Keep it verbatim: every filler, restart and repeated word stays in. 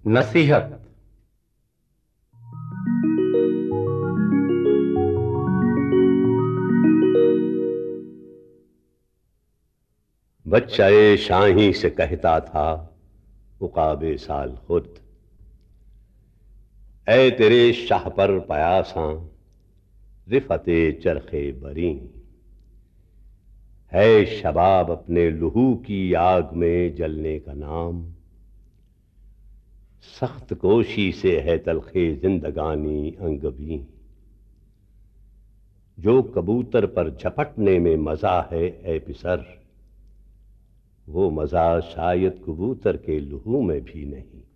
नसीहत। बच्चाए शाही से कहता था उकाबे साल खुद, ऐ तेरे शाह पर पयासां रिफते चरखे बरी, है शबाब अपने लहू की आग में जलने का नाम, सख्त कोशी से है तलखे जिंदगानी अंगवी, जो कबूतर पर झपटने में मजा है ए पिसर, वो मजा शायद कबूतर के लहू में भी नहीं।